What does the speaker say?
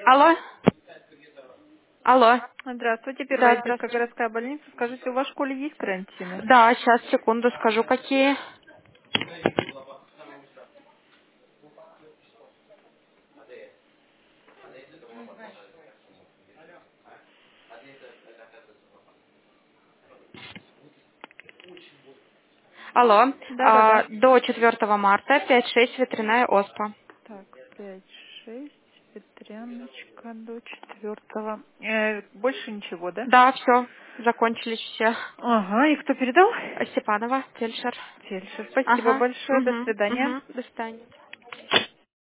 Алло? Алло? Здравствуйте, Да, Первая сельская здравствуйте. городская больница. Скажите, у вас в школе есть карантины? Да, сейчас, секунду, скажу, какие. Алло. Да-да-да. До 4 марта 5-6 ветряная оспа. Так, 5-6, ветряночка до 4. Больше ничего, да? Да, все, закончились все. Ага, и кто передал? Степанова, фельдшер. Фельдшер. Спасибо Ага, большое, до угу, свидания. угу, до свидания.